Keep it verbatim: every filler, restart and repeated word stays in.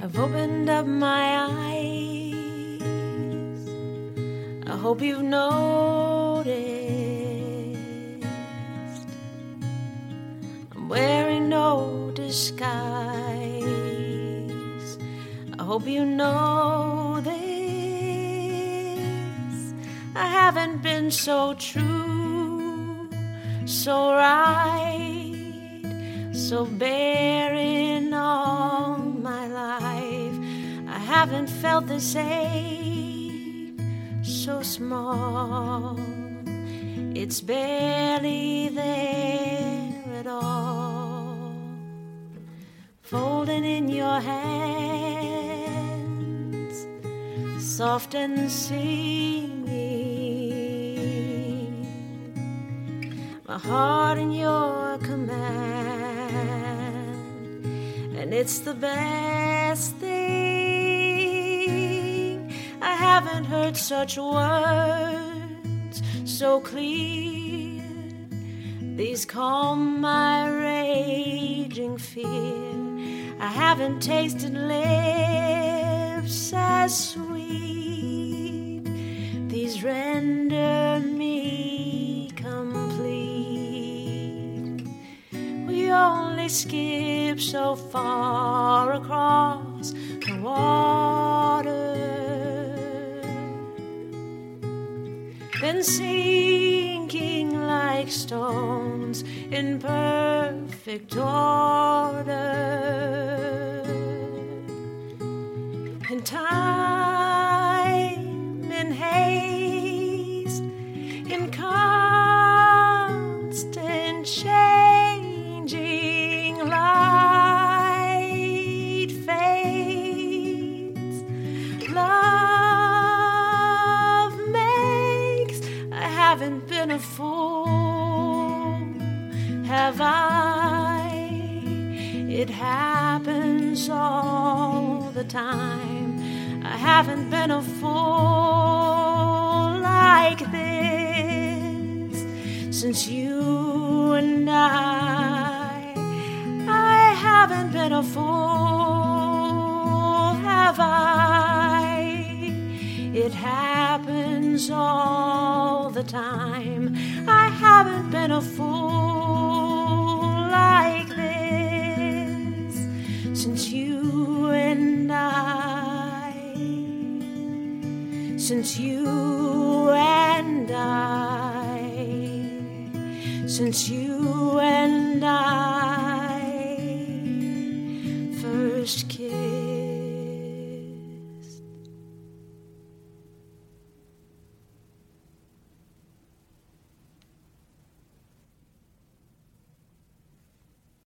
I've opened up my eyes. I hope you've noticed I'm wearing no disguise. I hope you know this. I haven't been so true, so right, so bare in all my life. I haven't felt this ache so small. It's barely there at all. Folding in your hands, soft and singing, my heart in your command, and it's the best thing. I haven't heard such words so clear. These calm my raging fear. I haven't tasted lips as sweet. These render me complete. We only skip so far across the water, then sinking like stones in perfect order. In time, in haste, in constant changing, light fades, love makes. I haven't been a fool, have I? It happens all the time. I haven't been a fool like this since you and I. I haven't been a fool, have I? It happens all the time. I haven't been a fool like this since you and I, since you and I, since you and I first kissed.